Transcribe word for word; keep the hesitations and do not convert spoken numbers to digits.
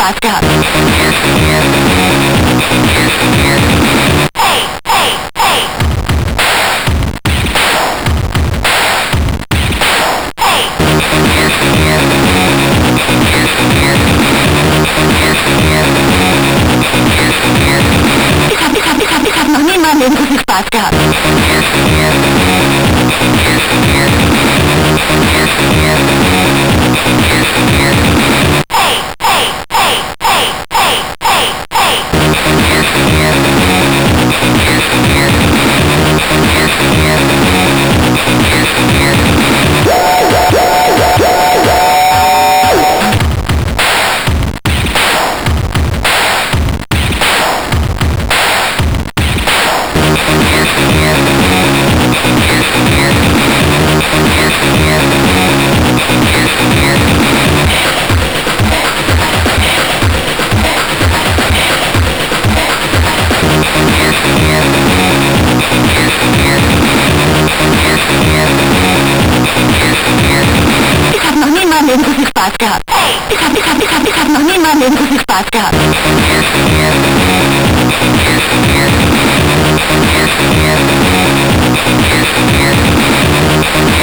Spaß gehabt. Hey, hey, hey. Ich hab, ich hab, ich hab, ich hab noch nie in meinem Leben so viel Spaß gehabt. Ich hab noch nie in meinem Leben so viel Spaß gehabt. Ich hab, ich hab, ich hab, ich hab noch nie in meinem Leben so viel Spaß gehabt. Yeah.